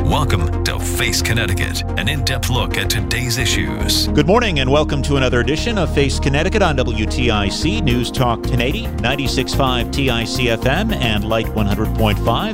Welcome to Face Connecticut, an in-depth look at today's issues. Good morning and welcome to another edition of Face Connecticut on WTIC News Talk 1080, 96.5 TIC FM, and Light 100.5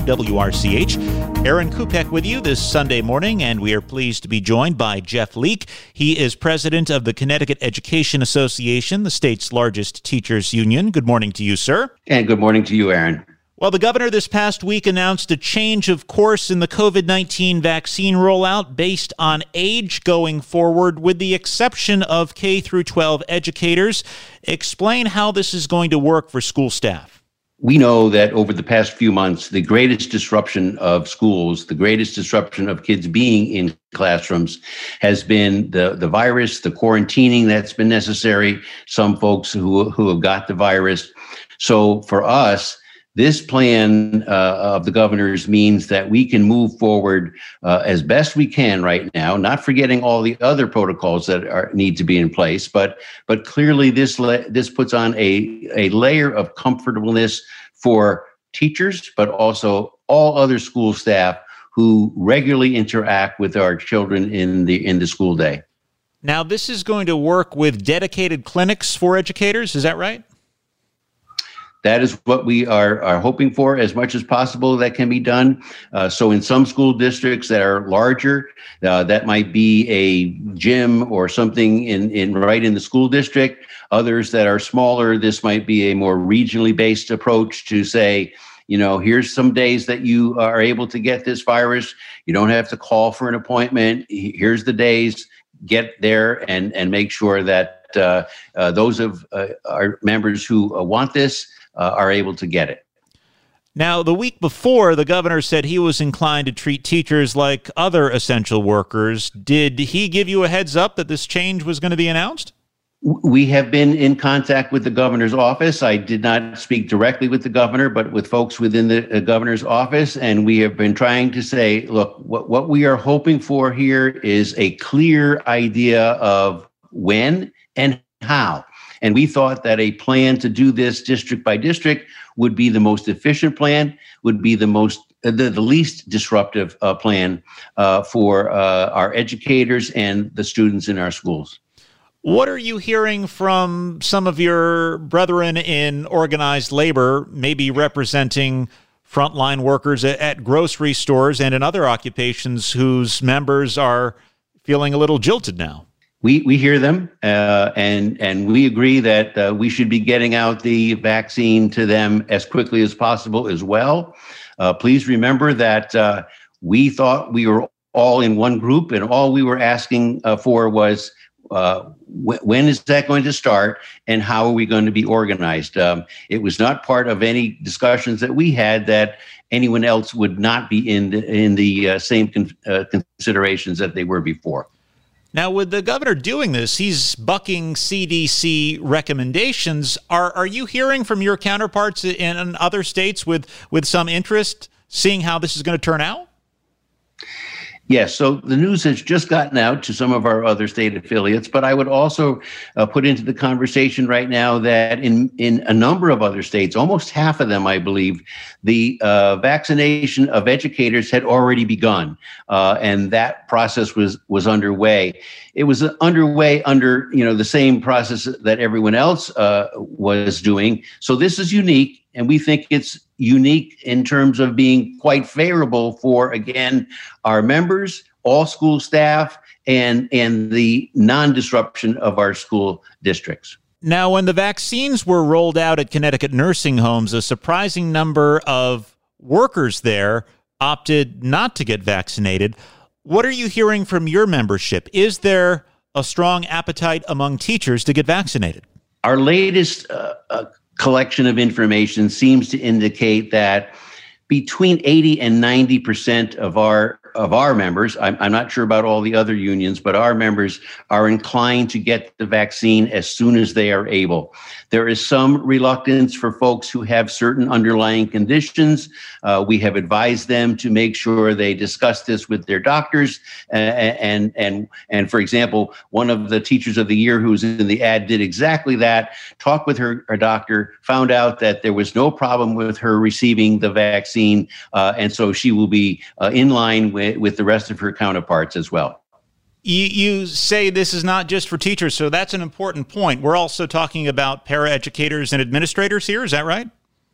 WRCH. Aaron Kupek with you this Sunday morning, and we are pleased to be joined by Jeff Leake. He is president of the Connecticut Education Association, the state's largest teachers union. Good morning to you, sir. And good morning to you, Aaron. Well, the governor this past week announced a change of course in the COVID-19 vaccine rollout based on age going forward, with the exception of K through 12 educators. Explain how this is going to work for school staff. We know that over the past few months, the greatest disruption of schools, the greatest disruption of kids being in classrooms has been the virus, the quarantining that's been necessary, some folks who have got the virus. So for us, this plan of the governor's means that we can move forward as best we can right now, not forgetting all the other protocols that need to be in place, but clearly this puts on a layer of comfortableness for teachers, but also all other school staff who regularly interact with our children in the school day. Now, this is going to work with dedicated clinics for educators, is that right? That is what we are hoping for as much as possible that can be done. So in some school districts that are larger, that might be a gym or something right in the school district. Others that are smaller, this might be a more regionally based approach to say, you know, here's some days that you are able to get this virus. You don't have to call for an appointment. Here's the days. Get there and make sure that those of our members who want this are able to get it. Now, the week before, the governor said he was inclined to treat teachers like other essential workers. Did he give you a heads up that this change was going to be announced? We have been in contact with the governor's office. I did not speak directly with the governor, but with folks within the governor's office. And we have been trying to say, look, what we are hoping for here is a clear idea of when and how. And we thought that a plan to do this district by district would be the most efficient plan, would be the least disruptive plan for our educators and the students in our schools. What are you hearing from some of your brethren in organized labor, maybe representing frontline workers at grocery stores and in other occupations whose members are feeling a little jilted now? We hear them, and we agree that we should be getting out the vaccine to them as quickly as possible as well. Please remember that we thought we were all in one group, and all we were asking for was when is that going to start, and how are we going to be organized? It was not part of any discussions that we had that anyone else would not be in the same considerations that they were before. Now, with the governor doing this, he's bucking CDC recommendations. Are you hearing from your counterparts in other states with some interest, seeing how this is going to turn out? Yes, so the news has just gotten out to some of our other state affiliates, but I would also put into the conversation right now that in a number of other states, almost half of them, I believe, the vaccination of educators had already begun, and that process was underway. It was underway under the same process that everyone else was doing. So this is unique. And we think it's unique in terms of being quite favorable for, again, our members, all school staff, and the non-disruption of our school districts. Now, when the vaccines were rolled out at Connecticut nursing homes, a surprising number of workers there opted not to get vaccinated. What are you hearing from your membership? Is there a strong appetite among teachers to get vaccinated? Our latest collection of information seems to indicate that between 80 and 90% of our members, I'm not sure about all the other unions, but our members are inclined to get the vaccine as soon as they are able. There is some reluctance for folks who have certain underlying conditions. We have advised them to make sure they discuss this with their doctors. And for example, one of the teachers of the year who was in the ad did exactly that, talked with her doctor, found out that there was no problem with her receiving the vaccine. And so she will be in line with the rest of her counterparts as well. You say this is not just for teachers, so that's an important point. We're also talking about paraeducators and administrators here. Is that right?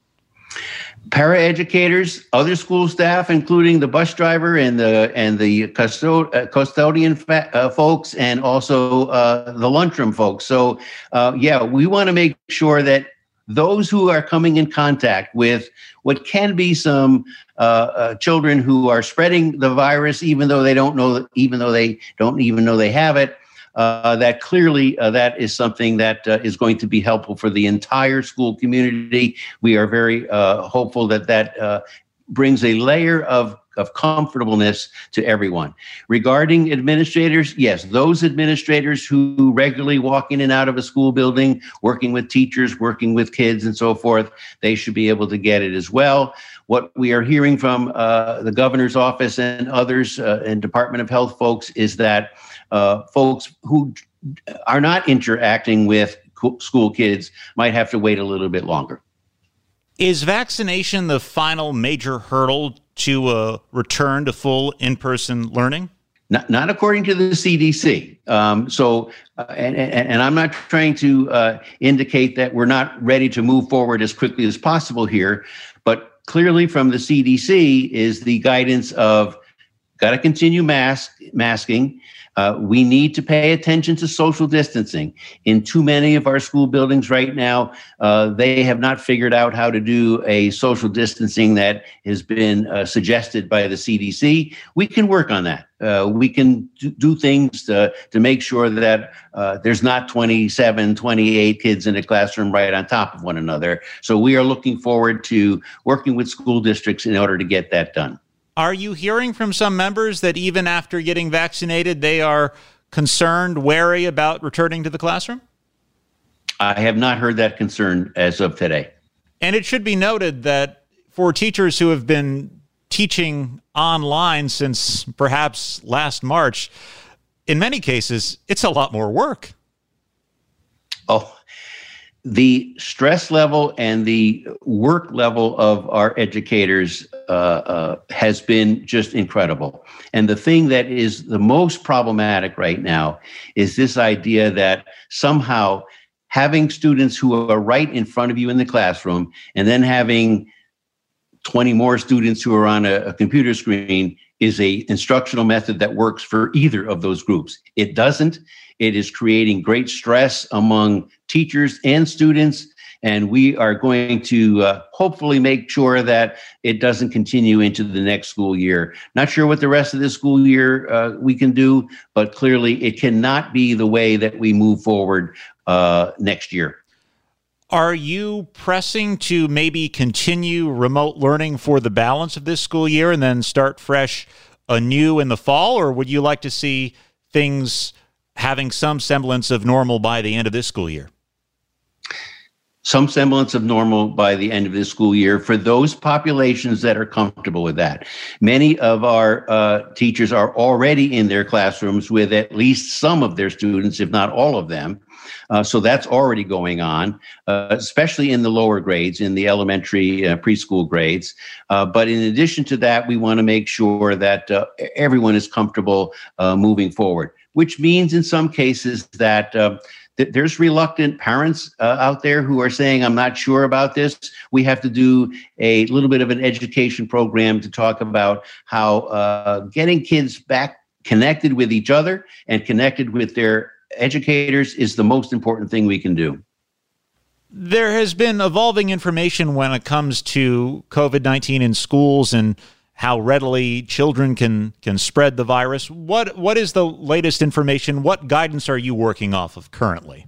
Paraeducators, other school staff, including the bus driver and the custodian folks, and also the lunchroom folks. So, we want to make sure that those who are coming in contact with what can be some children who are spreading the virus, even though they don't even know they have it, that clearly that is something that is going to be helpful for the entire school community. We are very hopeful that brings a layer of comfortableness to everyone. Regarding administrators, yes, those administrators who regularly walk in and out of a school building, working with teachers, working with kids and so forth, they should be able to get it as well. What we are hearing from the governor's office and others and Department of Health folks is that folks who are not interacting with school kids might have to wait a little bit longer. Is vaccination the final major hurdle to return to full in-person learning? Not according to the CDC. And I'm not trying to indicate that we're not ready to move forward as quickly as possible here, but clearly from the CDC is the guidance of got to continue masking. We need to pay attention to social distancing. In too many of our school buildings right now, they have not figured out how to do a social distancing that has been suggested by the CDC. We can work on that. We can do things to make sure that there's not 27, 28 kids in a classroom right on top of one another. So we are looking forward to working with school districts in order to get that done. Are you hearing from some members that even after getting vaccinated, they are concerned, wary about returning to the classroom? I have not heard that concern as of today. And it should be noted that for teachers who have been teaching online since perhaps last March, in many cases, it's a lot more work. Oh, the stress level and the work level of our educators has been just incredible. And the thing that is the most problematic right now is this idea that somehow having students who are right in front of you in the classroom and then having 20 more students who are on a computer screen is a instructional method that works for either of those groups. It doesn't. It is creating great stress among teachers and students, and we are going to hopefully make sure that it doesn't continue into the next school year. Not sure what the rest of this school year we can do, but clearly it cannot be the way that we move forward next year. Are you pressing to maybe continue remote learning for the balance of this school year and then start fresh anew in the fall, or would you like to see things having some semblance of normal by the end of this school year? Some semblance of normal by the end of this school year for those populations that are comfortable with that. Many of our teachers are already in their classrooms with at least some of their students, if not all of them. So that's already going on, especially in the lower grades, in the elementary preschool grades. But in addition to that, we want to make sure that everyone is comfortable moving forward, which means in some cases that there's reluctant parents out there who are saying, I'm not sure about this. We have to do a little bit of an education program to talk about how getting kids back connected with each other and connected with their educators is the most important thing we can do. There has been evolving information when it comes to COVID-19 in schools and how readily children can spread the virus. What is the latest information? What guidance are you working off of currently?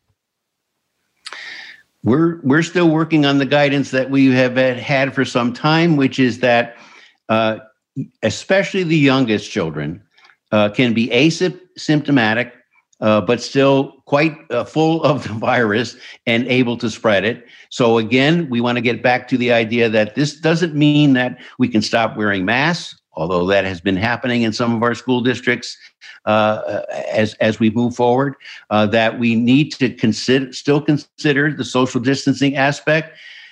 We're still working on the guidance that we have had for some time, which is that especially the youngest children can be asymptomatic, but still quite full of the virus and able to spread it. So again, we want to get back to the idea that this doesn't mean that we can stop wearing masks, although that has been happening in some of our school districts as we move forward, that we need to still consider the social distancing aspect.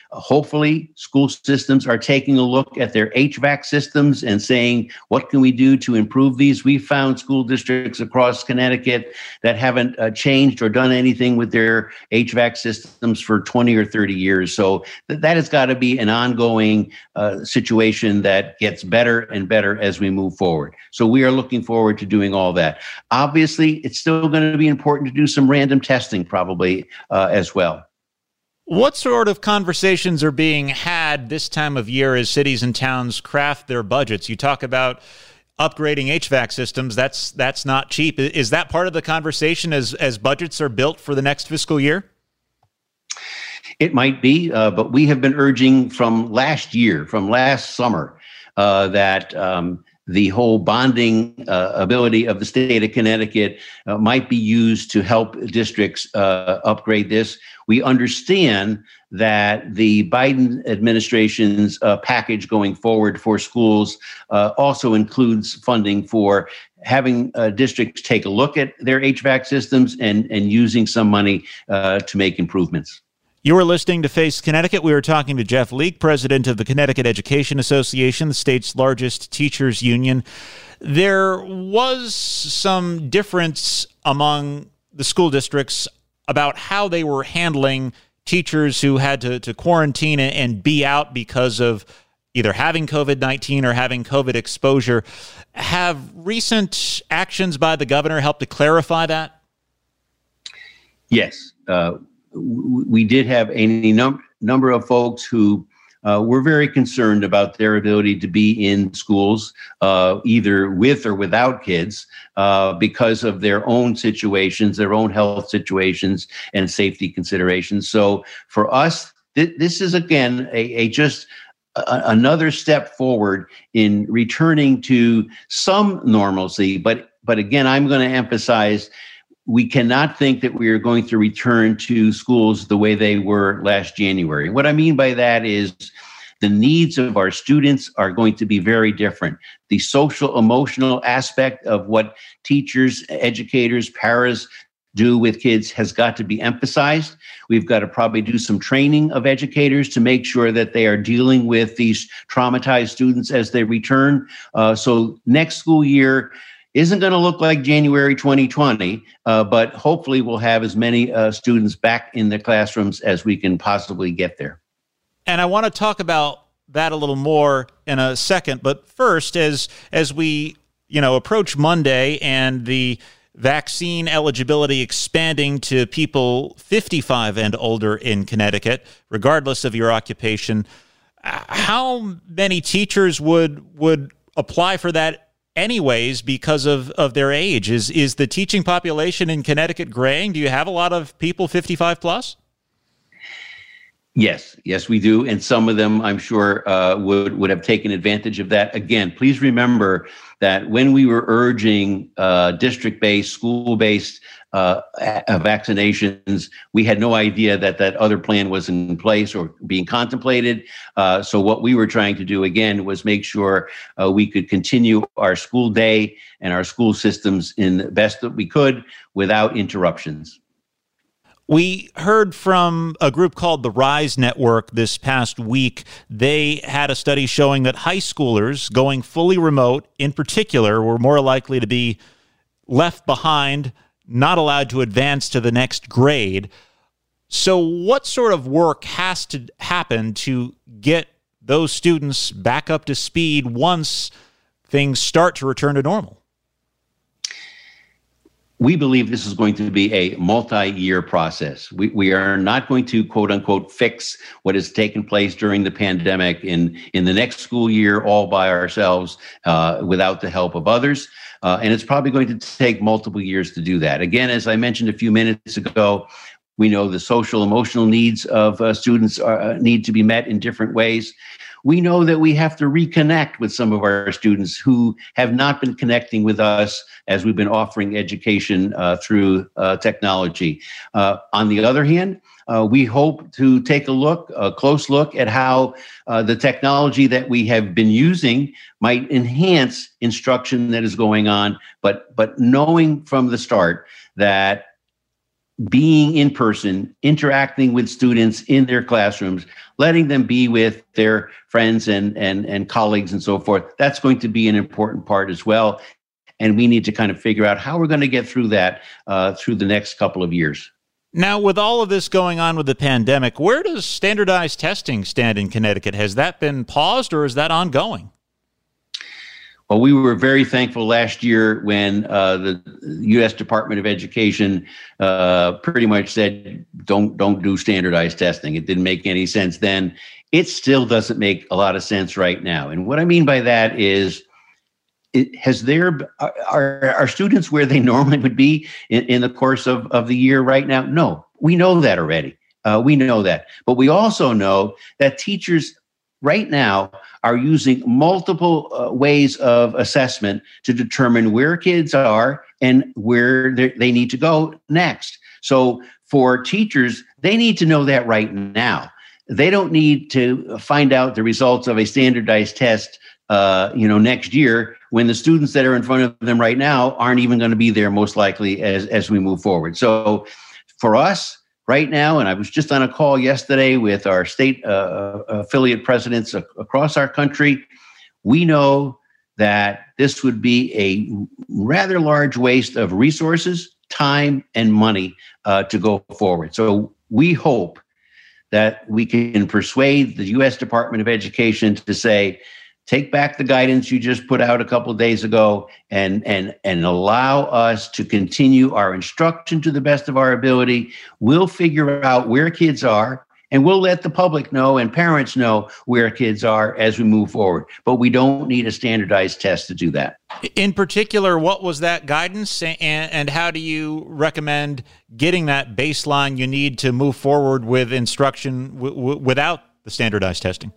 Hopefully, school systems are taking a look at their HVAC systems and saying, what can we do to improve these? We found school districts across Connecticut that haven't changed or done anything with their HVAC systems for 20 or 30 years. So that has got to be an ongoing situation that gets better and better as we move forward. So we are looking forward to doing all that. Obviously, it's still going to be important to do some random testing probably as well. What sort of conversations are being had this time of year as cities and towns craft their budgets? You talk about upgrading HVAC systems. That's not cheap. Is that part of the conversation as budgets are built for the next fiscal year? It might be, but we have been urging from last summer, that the whole bonding ability of the state of Connecticut might be used to help districts upgrade this. We understand that the Biden administration's package going forward for schools also includes funding for having districts take a look at their HVAC systems and using some money to make improvements. You are listening to Face Connecticut. We are talking to Jeff Leek, president of the Connecticut Education Association, the state's largest teachers union. There was some difference among the school districts about how they were handling teachers who had to quarantine and be out because of either having COVID-19 or having COVID exposure. Have recent actions by the governor helped to clarify that? Yes. We did have a number of folks who were very concerned about their ability to be in schools, either with or without kids, because of their own situations, their own health situations, and safety considerations. So for us, this is, again, another step forward in returning to some normalcy. But again, I'm going to emphasize, we cannot think that we are going to return to schools the way they were last January. What I mean by that is the needs of our students are going to be very different. The social, emotional aspect of what teachers, educators, paras do with kids has got to be emphasized. We've got to probably do some training of educators to make sure that they are dealing with these traumatized students as they return. So next school year isn't going to look like January 2020, but hopefully we'll have as many students back in the classrooms as we can possibly get there. And I want to talk about that a little more in a second. But first, as we approach Monday and the vaccine eligibility expanding to people 55 and older in Connecticut, regardless of your occupation, how many teachers would apply for that anyways because of their age? Is the teaching population in Connecticut graying? Do you have a lot of people 55 plus? Yes, we do. And some of them, I'm sure, would have taken advantage of that. Again, please remember that when we were urging district-based, school-based vaccinations, we had no idea that other plan was in place or being contemplated. So what we were trying to do, again, was make sure we could continue our school day and our school systems in the best that we could without interruptions. We heard from a group called the RISE Network this past week. They had a study showing that high schoolers going fully remote, in particular, were more likely to be left behind, not allowed to advance to the next grade. So what sort of work has to happen to get those students back up to speed once things start to return to normal? We believe this is going to be a multi-year process. We are not going to, quote unquote, fix what has taken place during the pandemic in the next school year all by ourselves without the help of others. And it's probably going to take multiple years to do that. Again, as I mentioned a few minutes ago, we know the social, emotional needs of students need to be met in different ways. We know that we have to reconnect with some of our students who have not been connecting with us as we've been offering education through technology. On the other hand, we hope to take a close look at how the technology that we have been using might enhance instruction that is going on, but knowing from the start that being in person, interacting with students in their classrooms, letting them be with their friends and colleagues and so forth. That's going to be an important part as well. And we need to kind of figure out how we're going to get through that through the next couple of years. Now, with all of this going on with the pandemic, where does standardized testing stand in Connecticut? Has that been paused or is that ongoing? Well, we were very thankful last year when the U.S. Department of Education pretty much said, don't do standardized testing. It didn't make any sense then. It still doesn't make a lot of sense right now. And what I mean by that is, are students where they normally would be in the course of the year right now? No, we know that already. We know that. But we also know that teachers right now are using multiple ways of assessment to determine where kids are and where they need to go next. So for teachers, they need to know that right now. They don't need to find out the results of a standardized test next year, when the students that are in front of them right now aren't even going to be there most likely as we move forward. So for us right now, and I was just on a call yesterday with our state affiliate presidents across our country, we know that this would be a rather large waste of resources, time, and money to go forward. So we hope that we can persuade the U.S. Department of Education to say, take back the guidance you just put out a couple of days ago and allow us to continue our instruction to the best of our ability. We'll figure out where kids are, and we'll let the public know and parents know where kids are as we move forward. But we don't need a standardized test to do that. In particular, what was that guidance, and how do you recommend getting that baseline you need to move forward with instruction without the standardized testing?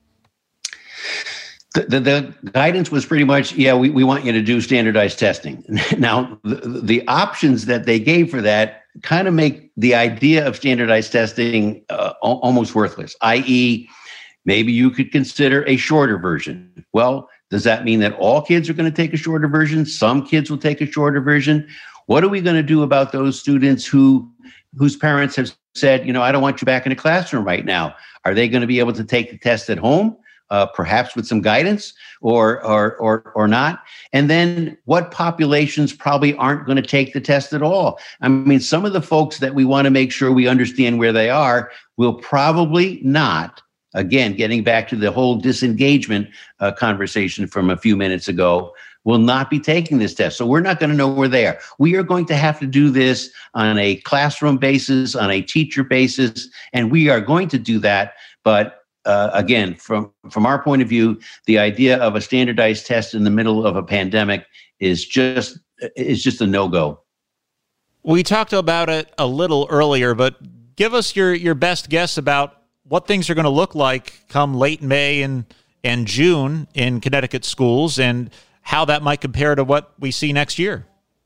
The guidance was pretty much, we want you to do standardized testing. Now, the options that they gave for that kind of make the idea of standardized testing almost worthless, i.e., maybe you could consider a shorter version. Well, does that mean that all kids are going to take a shorter version? Some kids will take a shorter version. What are we going to do about those students whose parents have said, I don't want you back in a classroom right now? Are they going to be able to take the test at home? Perhaps with some guidance or not. And then what populations probably aren't going to take the test at all? I mean, some of the folks that we want to make sure we understand where they are will probably not. Again, getting back to the whole disengagement conversation from a few minutes ago, will not be taking this test. So we're not going to know where they are. We are going to have to do this on a classroom basis, on a teacher basis, and we are going to do that. But again, from our point of view, the idea of a standardized test in the middle of a pandemic is just a no-go. We talked about it a little earlier, but give us your best guess about what things are going to look like come late May and June in Connecticut schools, and how that might compare to what we see next year.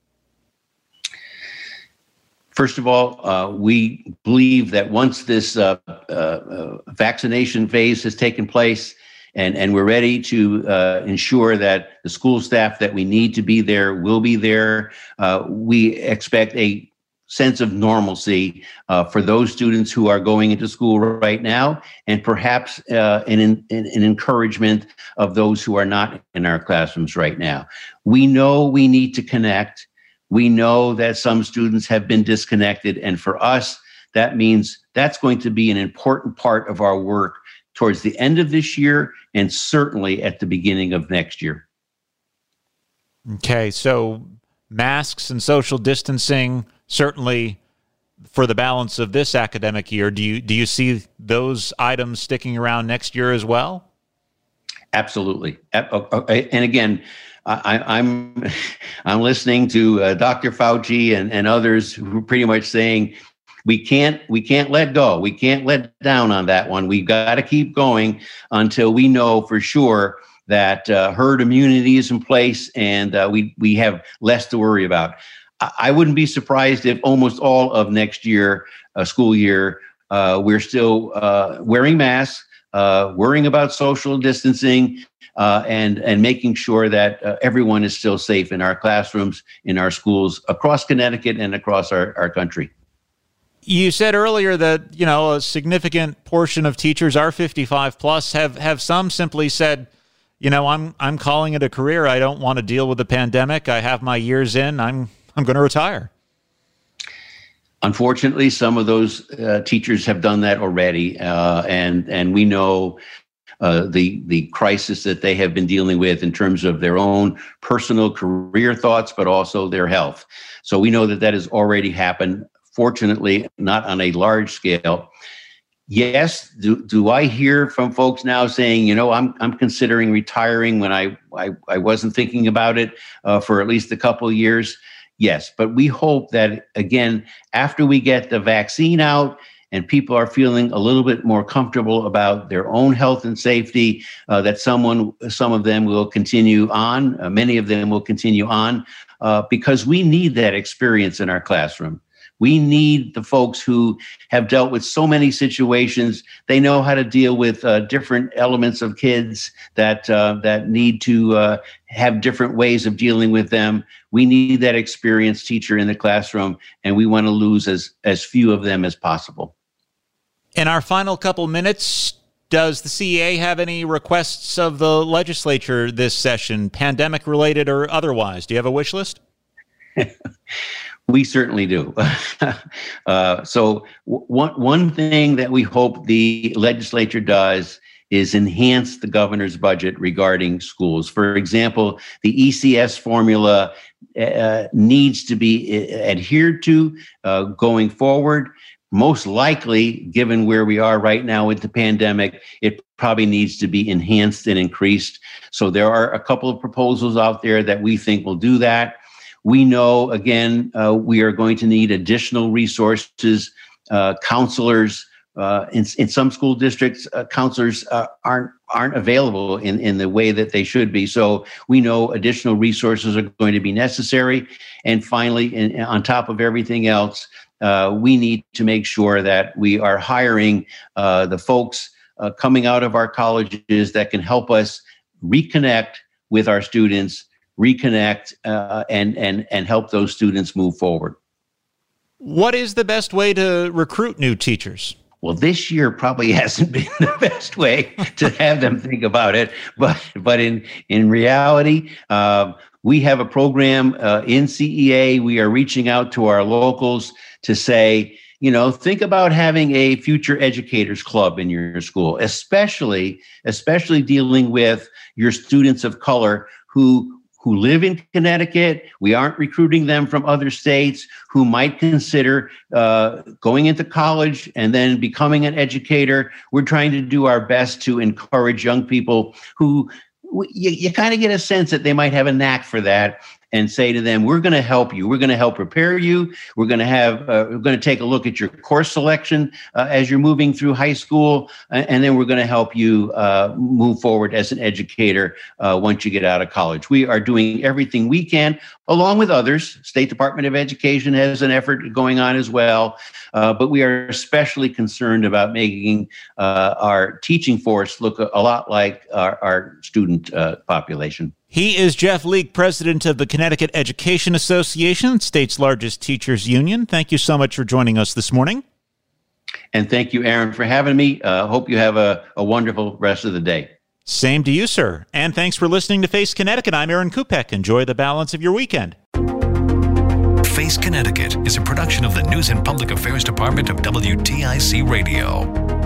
First of all, we believe that once this vaccination phase has taken place and we're ready to ensure that the school staff that we need to be there will be there, we expect a sense of normalcy for those students who are going into school right now, and perhaps an encouragement of those who are not in our classrooms right now. We know we need to connect. We know that some students have been disconnected, and for us, that means that's going to be an important part of our work towards the end of this year and certainly at the beginning of next year. Okay, so masks and social distancing, certainly for the balance of this academic year. Do you see those items sticking around next year as well? Absolutely. And again, I'm listening to Dr. Fauci and others who are pretty much saying we can't let go. We can't let down on that one. We've got to keep going until we know for sure that herd immunity is in place and we have less to worry about. I wouldn't be surprised if almost all of next year, school year, we're still wearing masks, worrying about social distancing, and making sure that everyone is still safe in our classrooms, in our schools across Connecticut and across our country. You said earlier that, a significant portion of teachers are 55 plus. Have some simply said, I'm calling it a career. I don't want to deal with the pandemic. I have my years in. I'm going to retire. Unfortunately, some of those teachers have done that already, and we know the crisis that they have been dealing with in terms of their own personal career thoughts, but also their health. So we know that has already happened. Fortunately, not on a large scale. Yes, do I hear from folks now saying, I'm considering retiring when I wasn't thinking about it for at least a couple of years? Yes, but we hope that, again, after we get the vaccine out and people are feeling a little bit more comfortable about their own health and safety, that some of them will continue on, many of them will continue on, because we need that experience in our classroom. We need the folks who have dealt with so many situations. They know how to deal with different elements of kids that need to have different ways of dealing with them. We need that experienced teacher in the classroom, and we want to lose as few of them as possible. In our final couple minutes, does the CEA have any requests of the legislature this session, pandemic-related or otherwise? Do you have a wish list? We certainly do. So one thing that we hope the legislature does is enhance the governor's budget regarding schools. For example, the ECS formula needs to be adhered to going forward. Most likely, given where we are right now with the pandemic, it probably needs to be enhanced and increased. So there are a couple of proposals out there that we think will do that. We know, again, we are going to need additional resources, counselors. In some school districts, counselors aren't available in the way that they should be. So we know additional resources are going to be necessary. And finally, on top of everything else, we need to make sure that we are hiring the folks coming out of our colleges that can help us reconnect with our students, reconnect and help those students move forward. What is the best way to recruit new teachers? Well, this year probably hasn't been the best way to have them think about it, but in reality, we have a program in CEA. We are reaching out to our locals to say, think about having a future educators club in your school, especially dealing with your students of color who live in Connecticut. We aren't recruiting them from other states, who might consider going into college and then becoming an educator. We're trying to do our best to encourage young people who you kind of get a sense that they might have a knack for that, and say to them, we're going to help you. We're going to help prepare you. We're going to take a look at your course selection as you're moving through high school. And then we're going to help you move forward as an educator once you get out of college. We are doing everything we can, along with others. State Department of Education has an effort going on as well. But we are especially concerned about making our teaching force look a lot like our student population. He is Jeff Leek, president of the Connecticut Education Association, state's largest teachers union. Thank you so much for joining us this morning. And thank you, Aaron, for having me. Hope you have a wonderful rest of the day. Same to you, sir. And thanks for listening to Face Connecticut. I'm Aaron Kupek. Enjoy the balance of your weekend. Face Connecticut is a production of the News and Public Affairs Department of WTIC Radio.